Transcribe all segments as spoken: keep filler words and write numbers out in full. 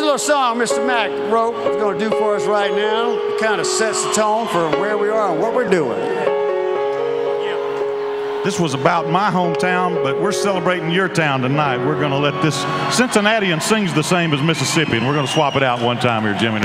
little song Mister Mac wrote, is going to do for us right now. It kind of sets the tone for where we are and what we're doing. This was about my hometown, but we're celebrating your town tonight. We're going to let this Cincinnatian sings the same as Mississippi, and we're going to swap it out one time here, Jimmy.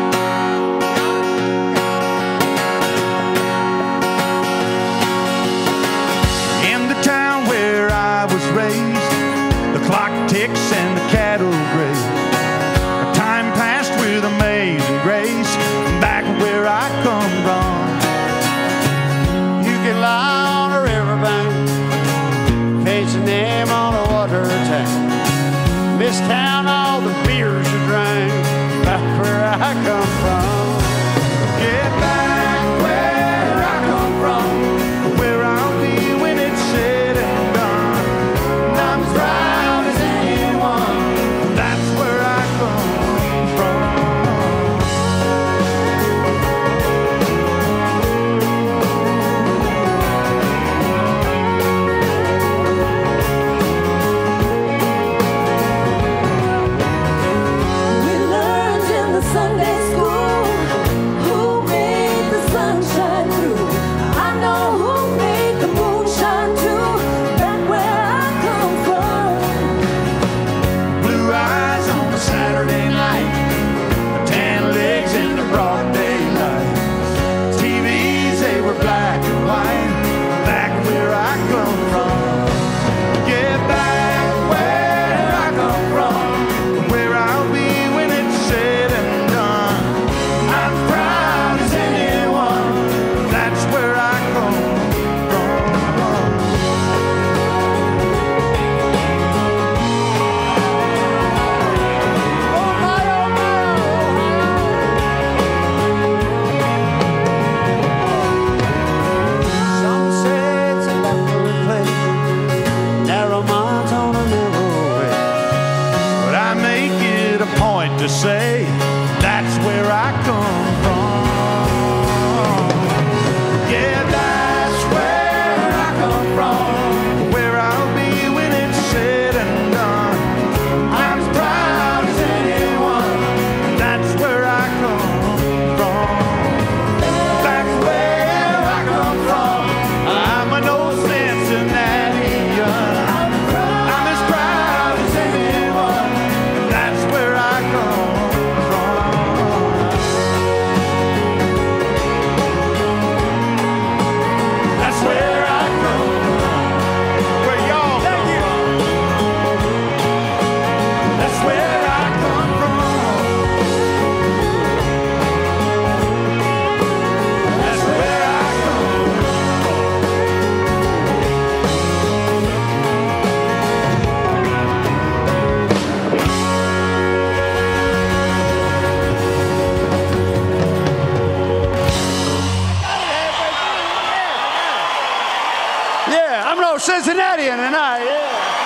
In the town where I was raised, the clock ticks and the cattle graze. Time passed with amazing grace. Back where I come from, you can lie on a riverbank, paint your name on a water tank, miscount all the beers you drank. Back where I come from, yeah, back where I come from, where I'll be when it's said and done. And I'm as proud as anyone. That's where I come from. We learned in the Sunday school who made the sun shine through. I know who made the moon shine too. Back where I come from. Blue eyes on a Saturday night, tan legs in the broad daylight. T Vs, they were black and white. Back where I come from, yeah, back where I come from, where I'll be when it's said and done. I'm proud as anyone. That's where I come from. some say it's a backward place, narrow minds on a narrow way. But I make it a point to say that's where I come from. Yeah, that's where I come from, where I'll be when it's said and done. I'm as proud as anyone. That's where I come from. That's where I come from. I'm an old Cincinnatian. I'm as proud as anyone. That's where I come from. That's where I come from. Where y'all come from. That's where I come from. That's where I come Yeah, I'm no Cincinnatian tonight, yeah.